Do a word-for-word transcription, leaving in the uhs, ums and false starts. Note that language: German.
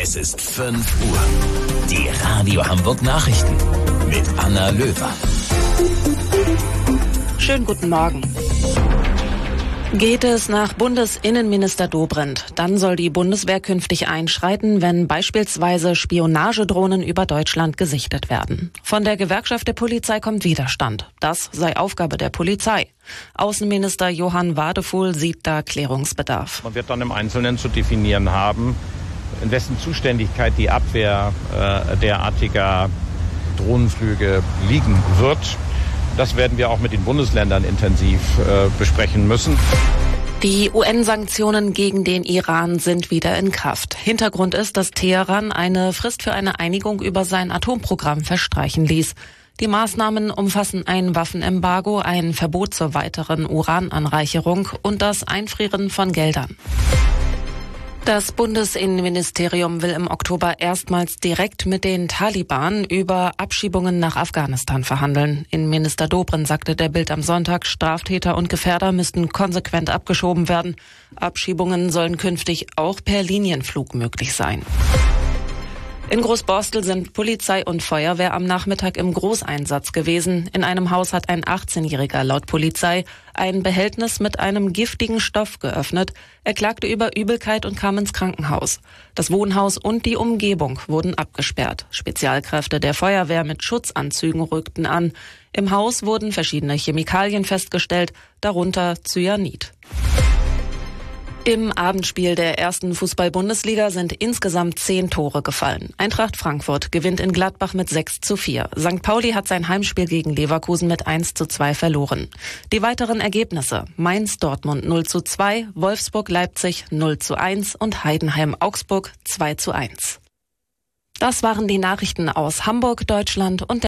Es ist fünf Uhr. Die Radio Hamburg Nachrichten mit Anna Löwer. Schönen guten Morgen. Geht es nach Bundesinnenminister Dobrindt, dann soll die Bundeswehr künftig einschreiten, wenn beispielsweise Spionagedrohnen über Deutschland gesichtet werden. Von der Gewerkschaft der Polizei kommt Widerstand. Das sei Aufgabe der Polizei. Außenminister Johann Wadefuhl sieht da Klärungsbedarf. Man wird dann im Einzelnen zu definieren haben, in wessen Zuständigkeit die Abwehr äh, derartiger Drohnenflüge liegen wird. Das werden wir auch mit den Bundesländern intensiv äh, besprechen müssen. Die U N-Sanktionen gegen den Iran sind wieder in Kraft. Hintergrund ist, dass Teheran eine Frist für eine Einigung über sein Atomprogramm verstreichen ließ. Die Maßnahmen umfassen ein Waffenembargo, ein Verbot zur weiteren Urananreicherung und das Einfrieren von Geldern. Das Bundesinnenministerium will im Oktober erstmals direkt mit den Taliban über Abschiebungen nach Afghanistan verhandeln. Innenminister Dobrindt sagte der Bild am Sonntag, Straftäter und Gefährder müssten konsequent abgeschoben werden. Abschiebungen sollen künftig auch per Linienflug möglich sein. In Großborstel sind Polizei und Feuerwehr am Nachmittag im Großeinsatz gewesen. In einem Haus hat ein achtzehnjähriger laut Polizei ein Behältnis mit einem giftigen Stoff geöffnet. Er klagte über Übelkeit und kam ins Krankenhaus. Das Wohnhaus und die Umgebung wurden abgesperrt. Spezialkräfte der Feuerwehr mit Schutzanzügen rückten an. Im Haus wurden verschiedene Chemikalien festgestellt, darunter Cyanid. Im Abendspiel der ersten Fußball-Bundesliga sind insgesamt zehn Tore gefallen. Eintracht Frankfurt gewinnt in Gladbach mit sechs zu vier. Sankt Pauli hat sein Heimspiel gegen Leverkusen mit eins zu zwei verloren. Die weiteren Ergebnisse: Mainz-Dortmund null zu zwei, Wolfsburg-Leipzig null zu eins und Heidenheim-Augsburg zwei zu eins. Das waren die Nachrichten aus Hamburg, Deutschland und